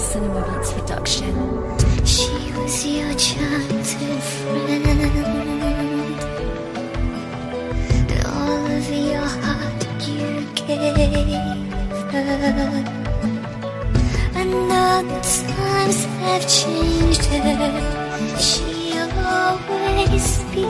Cinema Beats production. She was your childhood friend, and all of your heart you gave her. And all the times have changed her, she'll always be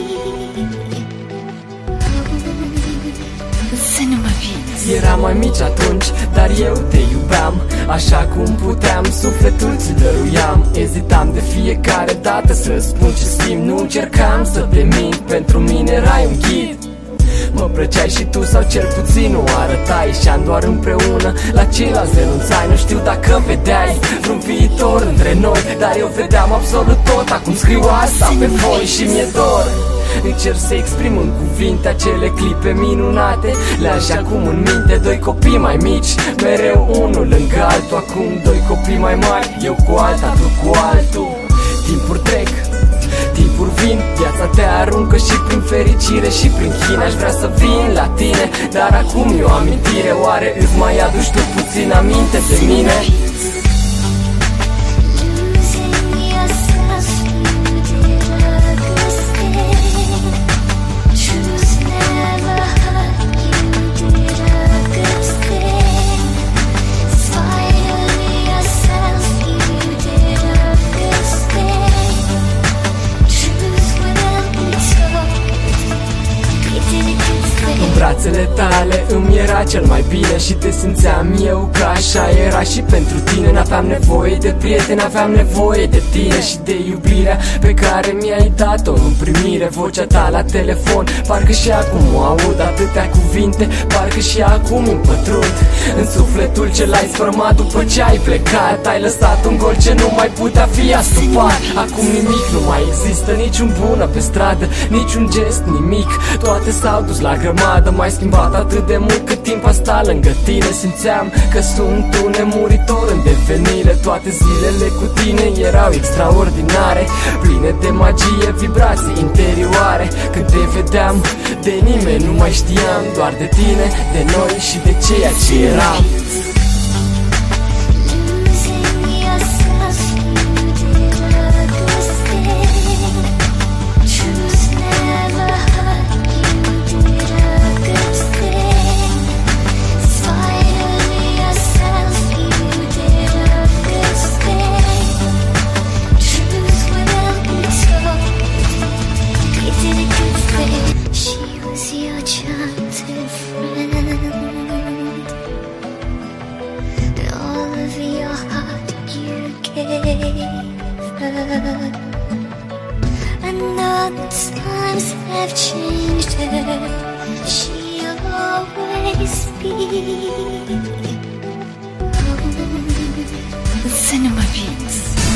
Cinema Beats. Eram mai mici atunci, dar eu te iubeam așa cum puteam, sufletul ți dăruiam. Ezitam de fiecare dată să spun ce simt, nu încercam să te mint, pentru mine erai un ghid. Mă plăceai și tu sau cel puțin nu arătai, și-am doar împreună, la ceilalți renunțai. Nu știu dacă vedeai vreun viitor între noi, dar eu vedeam absolut tot. Acum scriu asta pe foi și mi-e dor. Încerc să exprim în cuvinte acele clipe minunate, le-am și acum în minte. Doi copii mai mici, mereu unul lângă altul. Acum doi copii mai mari, eu cu alta, tu cu altul. Timpuri trec, timpuri vin, viața te aruncă și prin fericire și prin chin. Aș vrea să vin la tine, dar acum e o amintire. Oare îți mai aduci tu puțin aminte de mine? Brațele tale îmi era cel mai bine și te simțeam eu că așa era și pentru tine. N-aveam nevoie de prieteni, aveam nevoie de tine și de iubirea pe care mi-ai dat-o în primire. Vocea ta la telefon, parcă și acum o aud, atâtea cuvinte, parcă și acum îmi pătrund în sufletul ce l-ai sfărmat după ce ai plecat. Ai lăsat un gol ce nu mai putea fi astupat. Acum nimic nu mai există, niciun bună pe stradă, niciun gest, nimic. Toate s-au dus la grămadă. M-ai schimbat atât de mult cât timp a stat lângă tine. Simțeam că sunt un nemuritor în devenire. Toate zilele cu tine erau extraordinare, pline de magie, vibrații interioare. Când te vedeam, de nimeni nu mai știam, doar de tine, de noi și de ceea ce eram. And all the times have changed her, she'll always be Cinema Beats.